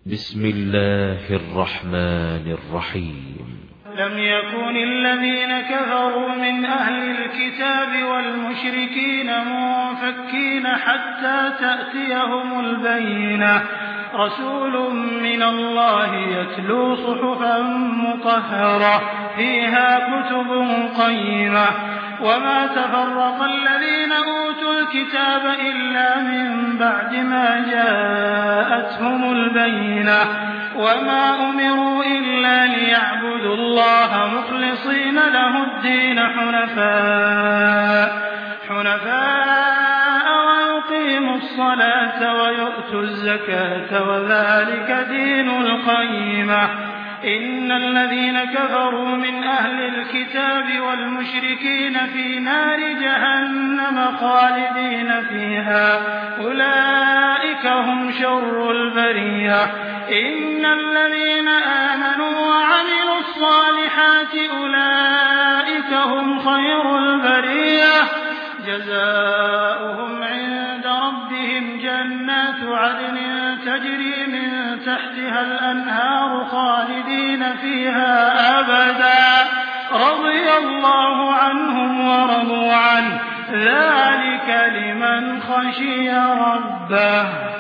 بسم الله الرحمن الرحيم. لم يكن الذين كفروا من أهل الكتاب والمشركين منفكين حتى تأتيهم البينة رسول من الله يتلو صحفا مطهرة فيها كتب قيمة وما تفرق الذين أوتوا الكتاب إلا من بعد ما جاءتهم البينة وما أمروا إلا ليعبدوا الله مخلصين له الدين حنفاء ويقيموا الصلاة ويؤتوا الزكاة وذلك دين القيمة. إن الذين كفروا من أهل الكتاب والمشركين في نار جهنم خالدين فيها أولئك هم شر البرية. إن الذين آمنوا وعملوا الصالحات أولئك هم خير البرية جزاؤهم عند ربهم جنات عدن تجري من تحتها الأنهار خالدين فيها أبدا رضي الله عنهم ورضوا عنه ذلك لمن خشي ربه.